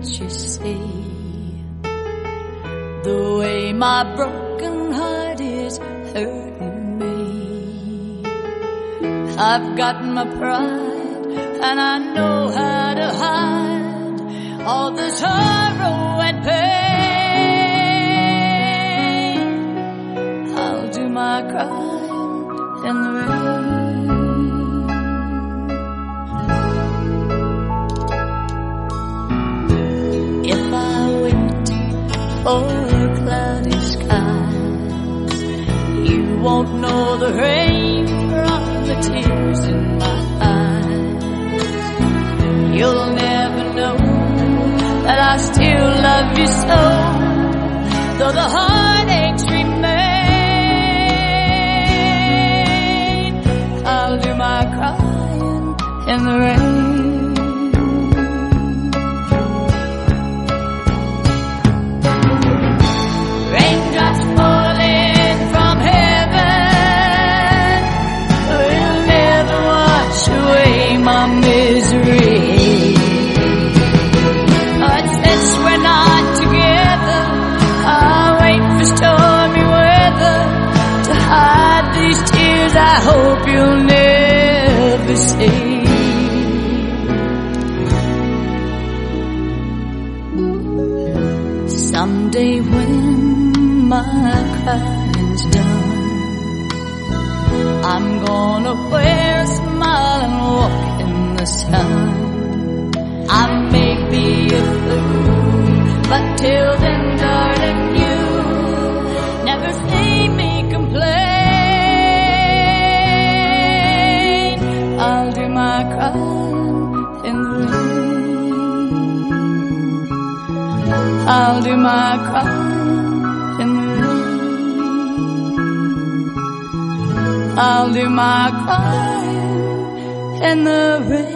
can't you see the way my broken heart is hurting me? I've got my pride and I know how to hide all the sorrow and pain. I'll do my crying in the rain. If I wait for cloudy skies, you won't know the rain from the tears in my eyes. You'll never know that I still love you so, though the heartaches remain. I'll do my crying in the rain. Raindrops falling from heaven will never wash away my misery. But since we're not together, I'll wait for stormy weather to hide these tears I hope you'll never see. Someday when my crying's done, I'm gonna wear a smile and walk in the sun. I may be a fool, but till then, darling, you never see me complain. I'll do my crying in the rain. I'll do my crying in the rain. I'll do my crying in the rain.